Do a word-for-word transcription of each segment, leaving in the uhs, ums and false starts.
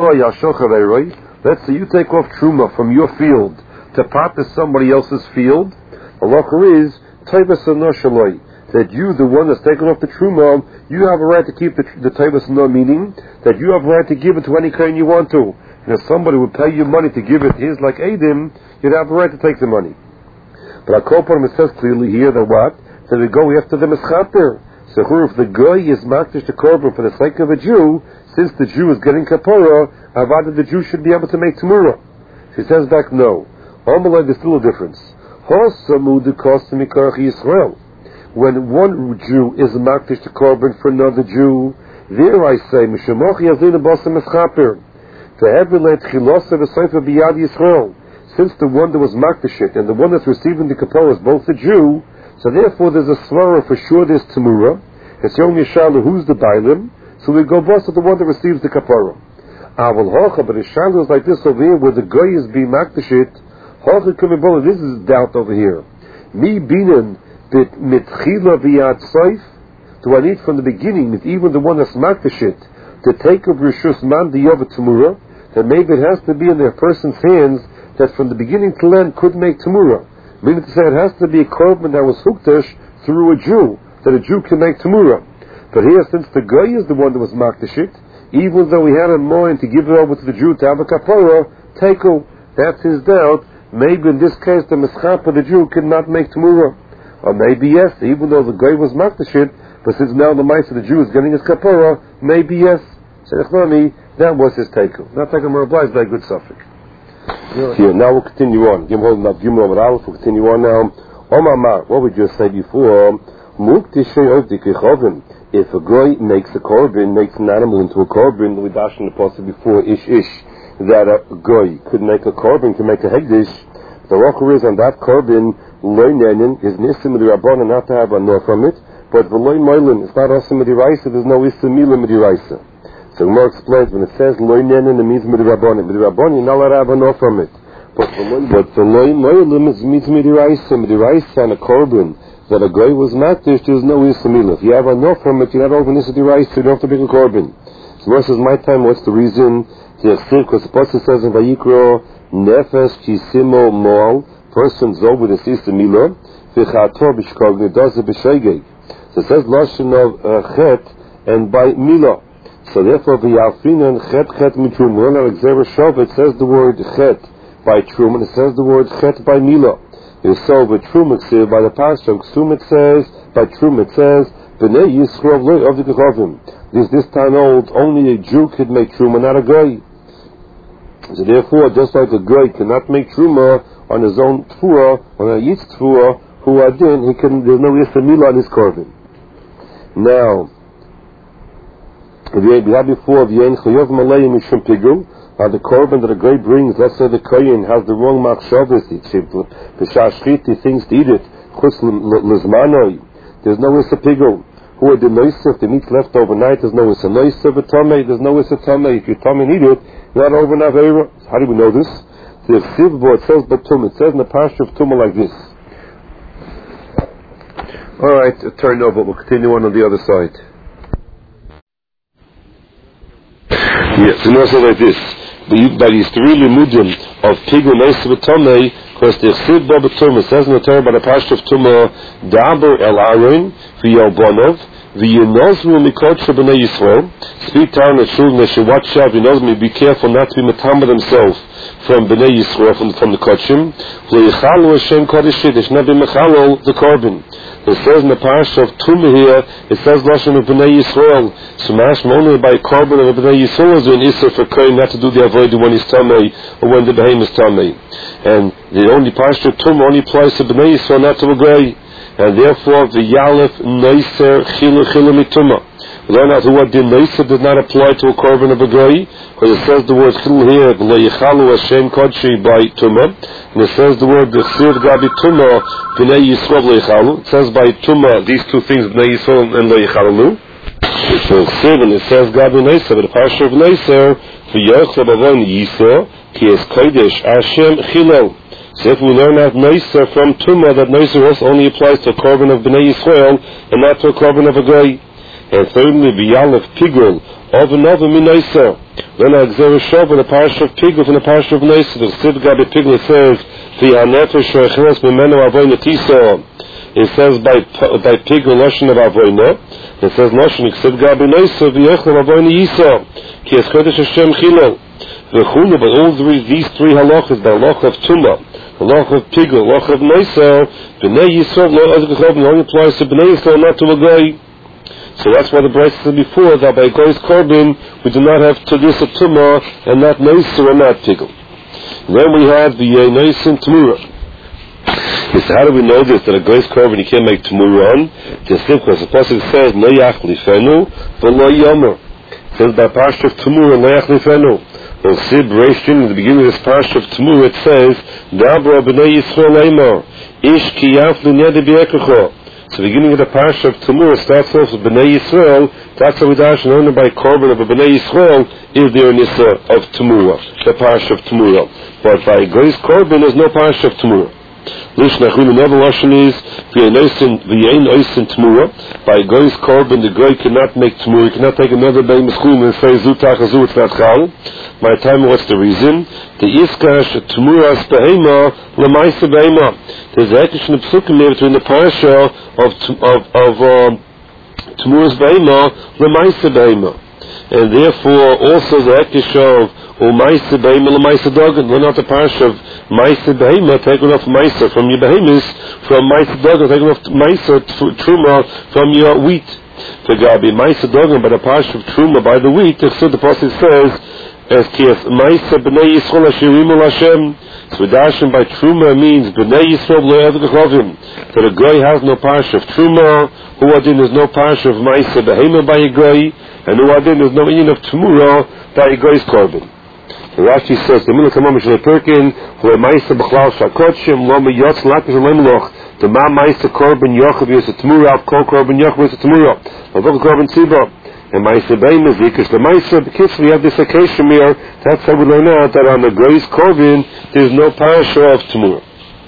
Let's say you take off truma from your field to pot to somebody else's field. Halacha is that you, the one that's taken off the truma, you have a right to keep the the taivas no, meaning that you have a right to give it to any kind you want to. And if somebody would pay you money to give it his like Adim, you'd have a right to take the money. But Akoparim, it says clearly here that what? That we go after the Meschaper. So if the guy is makdish the korban for the sake of a Jew, since the Jew is getting kapara, Avada the Jew should be able to make Tamura. She says back, no. Amalai, there's still a difference. When one Jew is makdish the korban for another Jew, there I say, Mishamochi Yazina Basam Meschaper. Since the one that was makdish it and the one that's receiving the kapara is both a Jew, so therefore there's a svara for sure there's Tamura. It's the only shala who's the bailim, so we go boss to the one that receives the kapara. Aval hocha, but the shala is like this over here where the guy is being makdashit. Hocha kumibol, this is doubt over here. Mi binan bit mitchila v'yad saif. Do I need from the beginning, with even the one that's makdashit, to take a rishus man diyava Tamura, that maybe it has to be in their person's hands that from the beginning to end could make Tamura. Meaning to say it has to be a korban that was hukdash through a Jew, that a Jew can make Tamura. But here, since the guy is the one that was makdashit, even though he had in mind to give it over to the Jew to have a kapara, tekel, that's his doubt. Maybe in this case the Meschapa, the Jew, cannot make Tamura. Or maybe yes, even though the guy was makdashit, but since now the mice of the Jew is getting his kapara, maybe yes. Seichmani, that was his tekel. Not taking more obliged by a good suffix. Here, now we'll continue on. We'll continue on now. Omar, what we just said before, if a guy makes a korban, makes an animal into a korban, we dashed in the passage before, ish ish, that a guy could make a korban, could make a hegdish. The rocker is on that korban, loy nenin, is nisim the rabbanon not to have a nor from it, but the loy moilin, it's not also midiraisa, there's no isamila midiraisa. So Gemara explains when it says loy nenin, it means midirabanim. Midirabanim, you're not allowed to have a nor from it. But the loy moilim means midiraisa, midiraisa and a korban. That a guy was makdish, there's no isamila. If you have a no from it, you're not over nisa rice, so you don't have to bring a korban. So Moshe says, my time, what's the reason? Because the Pasuk says in Vayikro, nefesh kisimo moal, person zol with a isamila, v'chator b'shkogni, does it b'shegeg. So it says lashon of chet and by mila. So therefore, v'yalfinan chet chet mitrum. When Alexander Shov, it says the word chet by trum, and it says the word chet by mila. Is so by Trum by the pastor. Ksum it says, by Trum it says, B'nei Yisrael loy of the Gechavim. This this time old, only a Jew could make Truma, not a guy. So therefore, just like a guy cannot make Truma on his own Tfura, on a Yitz Tfura, who adin, he can, there's no Yisramila on his korban. Now, we had before, V'yein Chayav Malay Mishum Pigul, Uh, the korban that a guy brings, let's say the kohen has the wrong machshavas, the shashchit, he thinks to eat it, chutz lizmanoi, there's no issa pigul. Who are the noisef, the meat's left overnight, there's no issa noisef, a tomei, there's no issa tomei. If you tomei and eat it, you're not over naveira. How do we know this? The sivbo, it says batum, it says in the pasture of tumah like this. Alright, turn over, we'll continue on on the other side. Yes, and also like this. By these three limudim of pigul meisv tomei, because the chsid bo b'tumah says in the Torah by the pastor of tumah, daber el Aaron v'yalbonov v'yinozmu mikot b'nei Yisrael. Speak down the children, they should watch out. Yinozmu, be careful not to be matamah themselves from b'nei Yisrael, from from the kodshim. V'yichalu Hashem kodesh, they should not be mechalol the korban. It says in the parasha of Tumah here, it says lashon of Bnei Yisrael. So mashma only by korban of Bnei Yisrael is an issur for kohen not to do the avodah when he's tamei or when the behem is tamei. And the only parasha of Tumah only applies to Bnei Yisrael, not to a guy. And therefore the yalef neiser chilu chilu mitumah. We learn out what the neiser does not apply to a korban of a guy, because it says the word chilu here, v'leyichalu Hashem kodshi by Tumah. And it says the word B'chsiv Gabi Tumah B'nei Yisrael Leichalu. It says by Tumah these two things B'nei Yisrael and Leichalu. So Chsiv and it says Gabi Neiser, but the Pasha of Neiser V'yochel B'avon Yisrael Ki es Kodesh Hashem Chilel. So if we learn out Neiser from Tumah, that Neiser also only applies to a korban of B'nei Yisrael and not to a korban of a guy. And thirdly, B'yalef Pigul of another Min Neiser. Then I examine Shov in the parish of Pigul from the parish of Neisa. The Sid Gabi Pigul says, V'hanefesh roichenes b'menu avoyna tiso. It says by by Pigul Lashon of avoyna. It says Lashon Sid Gabi Neisa v'yechem avoyna yiso. Ki es chodesh Hashem chilo. V'chulu, but all three, these three halachas, the halach of Tumah, the halach of Pigul, the halach of Neisa, b'nei Yisrael lo azgachov only applies to b'nei Yisrael, not to a guy. So that's why the Brisa said before that by Goy's Korban we do not have Tadisa Tumah and not Neisa and not Pigul. Then we have the uh, Neisa and Tamura. So how do we know this, that a Goy's Korban you can't make Tamura on? Just simple, the Pasuk says, No Yach Lifenu, V'lo Yomer. It says by Parsha of Tamura, No Yach Lifenu. Well, Sib Reishin, in the beginning of this Parsha of Tamura, it says, Dabra B'nei Yisrael Eimor, Ish Ki Yaflu Nede B'Yekecho. So the beginning of the Parsha of Tamura starts off with B'nai Yisrael. That's how we dash, and only by Korban of B'nai Yisrael is there Nisa of Tamura, the Parsha of Tamura. But by Goy's Korban there's no Parsha of Tamura. Lishnachun, another Lashon is V'yein Oisin Tamura. By Goy's Korban the Goy cannot make Tamura, he cannot take another Bein Meschum and say Zutach Azu, it's not Chal. My time, what's the reason? The Iskash Tamuras Behema Lamaisa Behema. There's a Hekesh in the Psukim there between the Parsha of of of um, Tamuras Behema Lamaisa Behema, and therefore also the Hekesh of Umaisa Behema Lamaisa Dogan. Learn out the Parsha of Maisa Behema, taking off Maisa from your behemoths, from Maisa Dogan, taking off Maisa Truma from your wheat. To Gabi Maisa Dogan by the Parsha of Truma by the wheat. So the Pasuk says. As Kias Maisa B'nei Yisrael Ashirimu Lashem. So Dashim by Truma means B'nei Yisrael Lo Yadgachovim. That a Goy has no parsha of Truma, Hu Adin is no parsha of Maisa Behema by a Goy, and Hu Adin is no meaning of Tamura by a Goy's Korban. So Rashi says, the Milah Kamam Shal Perkin, Hu Maisa B'chlal Shakotshim, Lo Me Yotz Lakish Lemloch, the Ma Maisa Korban Yochav Yis a Tamura, Av Kol Korban Yochav Yis a Tamura, Av Kol Korban Tzibah. And Maisa Beim Zikish the Maisa because we have this occasion here. That's how we learn out that on the Goy's Korban there's no parasha of Tamura.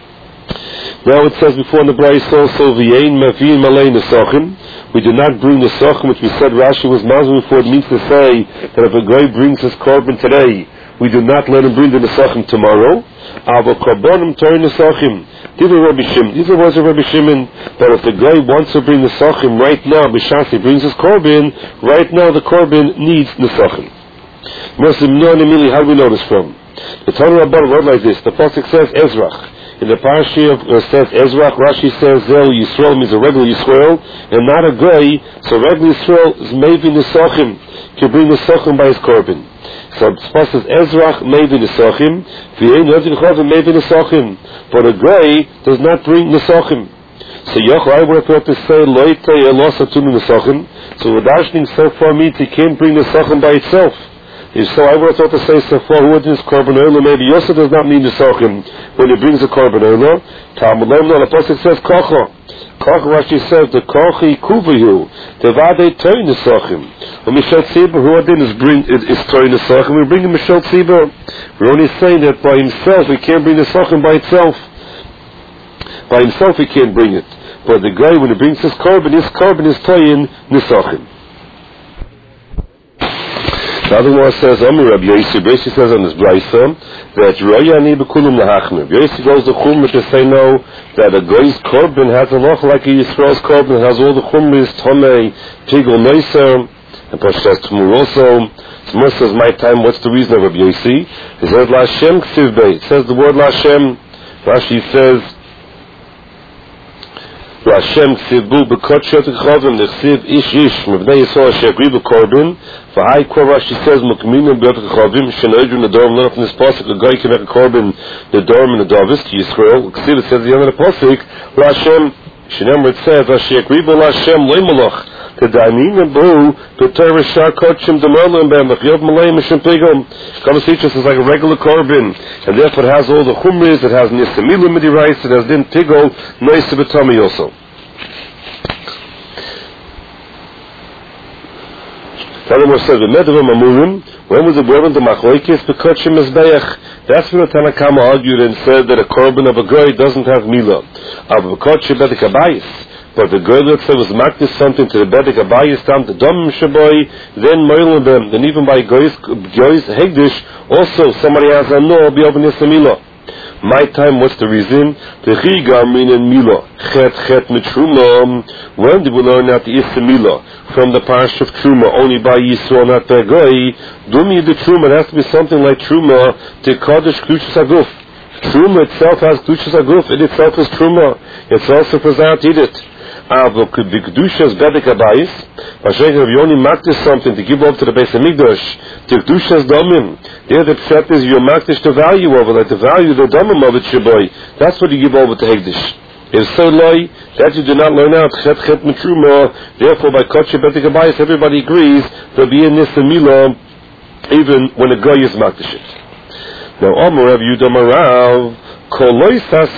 Now it says before in the Brayis also V'yein Mavin Malay Nesachim. We do not bring the Nesachim, which we said Rashi was mazul before. It means to say that if a Goy brings his Korban today, we do not let him bring the Nesachim tomorrow. Avo Korbanim Torah Nesachim. These are Rabbi Shimon. These are words of Rabbi Shimon. That if the guy wants to bring the Nesachim right now, B'shas he brings his Korban, right now the Korban needs Nesachim. How do we know this from? The Torah Rabban wrote like this. The Pasuk says Ezrach. In the Parashah of uh, says Ezrach, Rashi says Zel Yisrael means a regular Yisrael, and not a guy. So regular Yisrael is maybe Nesachim, can bring Nesachim by his Korban. So it says Ezrach maybe Nesachim, V'yein Oisin maybe Nesachim. But a guy does not bring Nesachim. So Yochel, I would have thought to say Loite Elosa Tumi Nesachim. So the darshaning so far means he can't bring Nesachim by itself. If so, I would have thought to say so far who is Korban Oila. Maybe Yosef does not mean Nesachim when he brings a Korban Oila. Talmud Lemno, the Pasuk says Kocha. Koch Rashi says the Kochi Kuvayu, the Vade Toy Nesachim. When Mishal Tzibah, who Adin is bring is, is Toy Nesachim, we bring him Mishal Tzibah. We're only saying that by himself he can't bring Nesachim by itself. By himself he can't bring it. But the guy when he brings his Korban, his Korban is Toy in Nesachim. The other one says, Amr Rabbi Yossi, Yossi says on his Brisa, that Royani B'kulum Lahachmer. Yossi goes to Chumrah to say no, that a guy's Korban has a lot like a Yisrael's Korban, has all the Chumras, Tomei, Pigul, Neisa, and Pashas Tumur also. Tumur says, my time, what's the reason of Rabbi Yossi? He says, Lashem Ksiv Beit. It says the word Lashem. Rashi says, Hashem Ksivu B'kot Shot Chavim Nechsiv Ish Ish Mevnei Yisrael Shegri B'Korban. For I quote Rashi says Mukminim B'Yot Chavim Shenoidru Nedorim. Learn from this pasuk a guy can make a Korban Nedorim and Nedavis to Yisrael. Ksiv it says at the end of the pasuk Hashem Shenemar it says Shegri B'Lashem Leimalach the Danim and B'Hu the Torah Shakot Shem Demerlim B'Hem L'Chiyot Malay Mishim Pigom. Comes teach us is like a regular Korban, and therefore it has all the Chumris. It has Nisamilim Midirais. It has Din Pigol Neisa B'Tami also. Tanamor says the Medavim Amurim. When was the Korban the Machlokes B'Kotshim Mizbeach? That's when the Tanakama argued and said that a Korban of a Goy doesn't have Milah. But B'Kotshim B'Kabayis. But the girl that said was maktis something to the bedek abayis tam the dom shaboy, then moilim them, then even by goyis goyis hegdish, also somebody has a no be open milo. My time, what's the reason? The chiga minen milo chet chet mitruma. When did we learn out the ismilo from the parish of truma only by Yisrael, not by goy? Dumi the truma, it has to be something like truma to kodesh klushas aguf. Truma itself has klushas aguf. It itself is truma. It's also present eat it. Aber the Kedushas Bedek Abayis, Vasheker, if you only makdish something to give up to the Beis HaMikdash, the Kedushas Domim, there the pshat is you makdish the value of it, like the value of the Domim of it, Shaboy. That's what you give over to Hegdish. If so loy, that you do not learn out, Chet Chet Mitruma, therefore by Kotche Bedek Abayis, everybody agrees there'll be in this Milah, even when a guy is makdish it. Now, Omer Rav Yehuda Marav, usually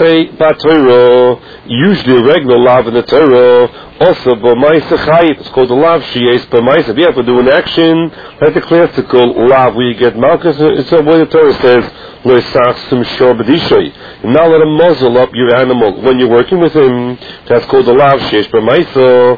a regular lav in the Torah, also b'maisa chayit. It's called the lav sheyes b'maisa. If you have to do an action, like the classical lav where you get malchus, it's the way the Torah says, lo yisachsim shor b'dishay. You're not let him muzzle up your animal when you're working with him. That's called the lav sheyes b'maisa.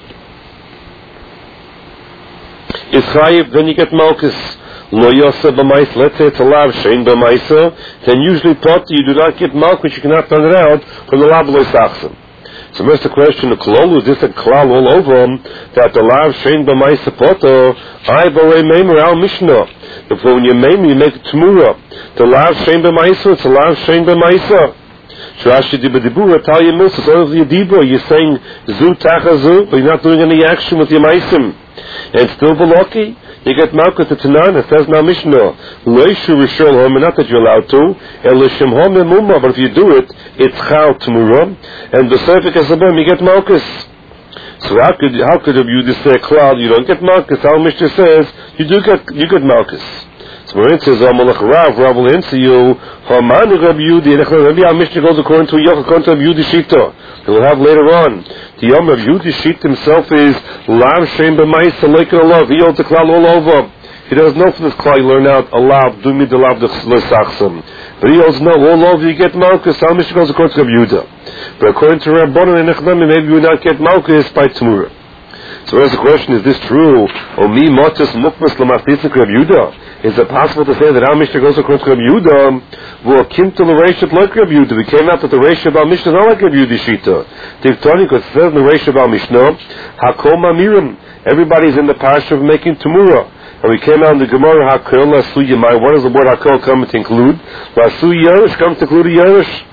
It's chayit, then you get malchus. Lo yosa b'maisa, let's say it's a lav shein b'maisa, then usually pot you do not get milk, which you cannot turn it out from the lav lo yisachsim. So there's the question, the klolu, is this a klal all over him, that the lav shein b'maisa poto, I borei meimer al mishnah. If when you meimer, you make tmura. The lav shein b'maisa, it's a lav shein b'maisa. Shrashi di b'dibura, tal yemus, it's all of the dibur, you're saying zu tacha zu, but you're not doing any action with your maisim. And still v'loki, you get malchus to Tanan, it says now Mishnah, Leishu Rishol Hom, not that you're allowed to, El Lishim Hom Mumma, but if you do it, it's Chal Tmura, and the Sefik Asabim, you get malchus. So how could how could you just say cloud, you don't get malchus? How Mishnah says, you do get you get malchus. So when it says, Amalach Rav, Rav will answer you, Hamani Rab Yudi, maybe our Mishnah goes according to Yoch, according to Rab Yudi Shita. We'll have later on. The Yom of Yudi Shita himself is Lav Shem B'Maisa Leikin Alav. He holds the klal all over. He doesn't know from this klal you learn out Alav, Dumi de Lav de L'Sachsam. But he also know all over you get malchus. Our Mishnah goes according to Rab Yudah. But according to Rab Bonan and Echnami, maybe you will not get malchus by Tmura. So there's the question, is this true? O mi motus mukmas l'machtisik Rab Yudah? Is it possible to say that our Mishnah goes according to Rab Yudah? Well, kim to the Reisha like Rab Yudah. We came out that the Reisha of our Mishnah is not like Rab Yudah Shita. Tiktoni, because it says in the Reisha of our Mishnah, Hakom Amirim. Everybody's in the parsha of making Tumura. And we came out in the Gemara, Hakol Lasu Yamai. What does the word Hakol come to include? Lasu Yerush comes to include Yerush.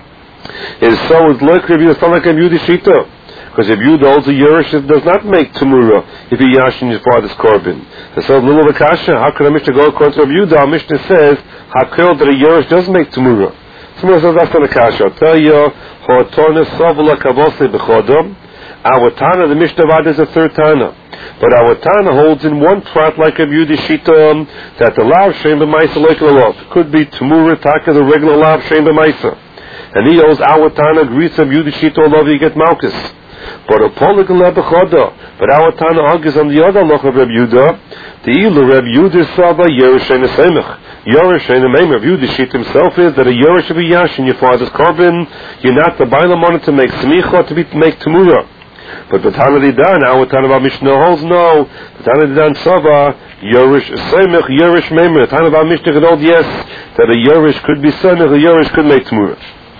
And so it's like Rab Yudah, it's not like Rab Yudah Shita. Because if you holds a Yerush, it does not make Tumura if you yashin your father's korban. And so, little Vakasha, how could a Mishnah go according to Rab Yudah? Our Mishnah says, Hakol that a Yerush does make Tumura. Someone says, that's not a kasha. I'll tell you, Ho'atona Savula Kavose B'chodom. Our Tana, the Mishnah Vad is a third Tana. But our Tana holds in one prat like Rab Yudah Shita, that the Lav Shem B'Maisa like a Lav. It could be Tumura Taka, the regular Lav Shem B'Maisa. And he holds our Tana, agrees Rab Yudah Shita, although you get Malchus. But a polygon lebechoda. But our Tana argues on the other loch of Rab Yudah. The ilu Rab Yudah Saba Yerush and Semech. Yerush and Meimer. Rab Yudah Shit himself is that a Yerush of a Yash in your father's korban. You're not the Bailam on it to make Smicha to be to make Tumura. But the Tana Didan, our Tana Ba Mishnah holds no. The Tana Didan Saba Yerush Semech Yerush Meimer. The Tana Ba Mishnah could hold yes that a Yerush could be Semech. A Yerush could make Tumura.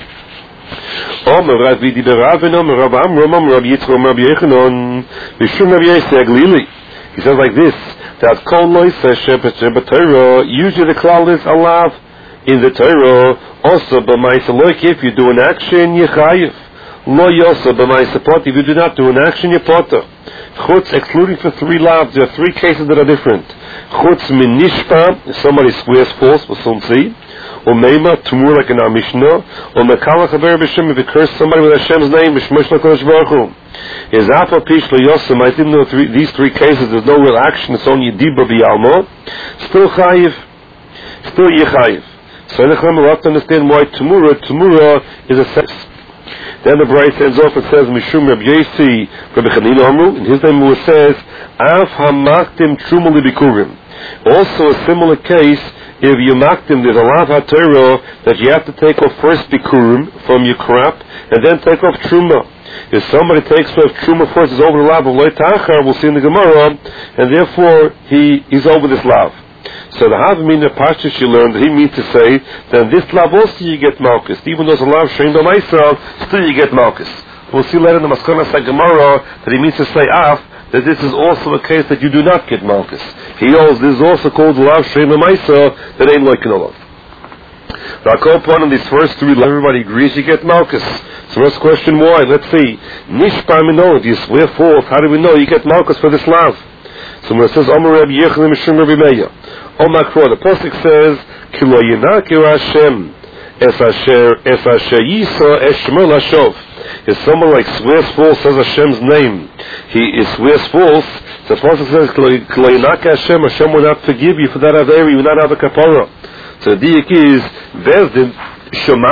Omer Rav Vidi Beravin, Omer Rav Amram, Omer Rav Yitzchak, Omer Rav Yechanon, Vishum Rav Yiseg Lili. He says like this, that Kol Lo Yiseh Shebet Torah, usually the klal is alav in the Torah, also b'maisa loik, if you do an action, you chayiv. Lo yosa b'maisa pot, if you do not do an action, you potter. Chutz, excluding for three lavs, there are three cases that are different. Chutz min nishpa, somebody swears false, but some see. Or Meima, Tumur like in our Mishnah, or Mekala Chaber B'Shem, if you curse somebody with Hashem's name, B'Shmosh L'Kodesh Baruch Hu. Is Afa Pish L'Yosem, I didn't know three, these three cases, there's no real action, it's only Dibra B'Yalmo, still Chayiv, still Yechayiv. So I don't have to understand why Tumura, Tumura is a sex. Then the Bryce ends off and says, Mishum Reb Yesi, Reb Chanina Amru, in his name it says, Av Hamaktim Truma Libikurim. Also a similar case, if you mocked him, there's a lav haTorah that you have to take off first bikurim from your crop, and then take off truma. If somebody takes off truma first, is over the lav of loy tachar, we'll see in the Gemara, and therefore he he's over this lav. So the Havamim the Pashtus you learned that he means to say that this lav also you get malchus, even though it's a lav shein b'maisrael, still you get malchus. We'll see later in the Maskana Gemara that he means to say af, that this is also a case that you do not get malchus. He holds this is also called lav shein b'maisrael that ain't like an olav. Now, upon in these first three, everybody agrees you get malchus. So let's question why. Let's see. Nishpa minol, if you swear false, how do we know you get malchus for this lav? So when it says Omer Rabbi Yechon Mishum Rabbi Meir, Omar Kro, the pasuk says Kilo Yinakir Hashem Es Asher Es Asher Yisa Es Shemol Hashov. If someone like swears false, says Hashem's name, he is swears false. The pasuk says Kilo Yinakir Hashem, Hashem will not forgive you for that averi, you will not have a kapara. So the diak is Vezdin Shema